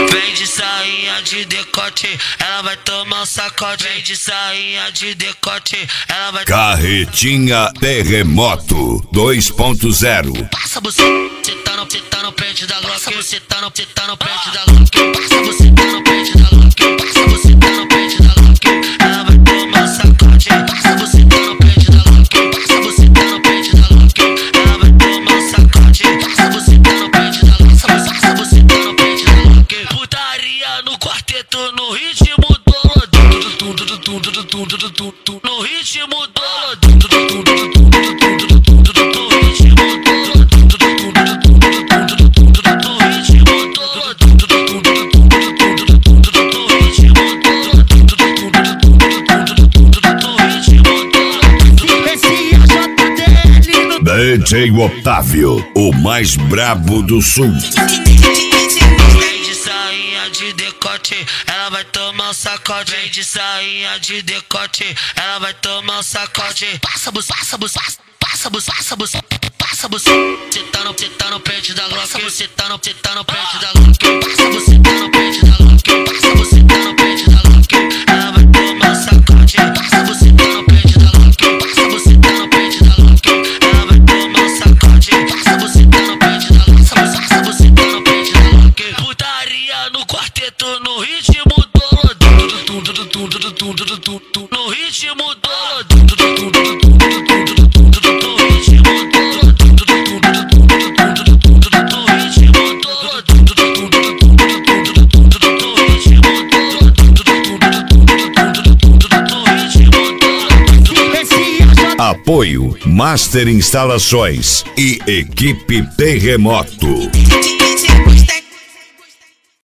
Vem de sainha de decote, ela vai tomar um sacode. Vem de sainha de decote, ela vai. Carretinha Terremoto 2.0. Passa você tá no pente da Glock. Passa você tá no pente da Glock. Passa você tá no pente da Glock. Passa você tá no pente da Glock. Ela vai tomar um sacode. Passa você tá no pente da Glock. Passa você tá no pente da Glock. Ela vai tomar um sacode. Passa você tá no pente da Glock. Passa você tá no pente da Glock. Putaria no quarteto, no ritmo do no ritmo do DJ Otávio, o mais brabo do sul. Vem de sainha de decote, ela vai tomar um sacode. Vem de sainha de decote, ela vai tomar um sacode. Passa você tá no pente da Glock. Você tá no pente da Glock. Passa você tá no pente da Glock. Passa você tá no pente da Glock. Ela vai tomar um sacode. Passa você tá no pente da Glock. Passa você tá no pente da Glock. Ela vai tomar um sacode. Passa você tá no pente da Glock. Passa você tá no pente da Glock. Putaria no quarteto, no ritmo do no ritmo do Apoio Master Instalações e Equipe Terremoto.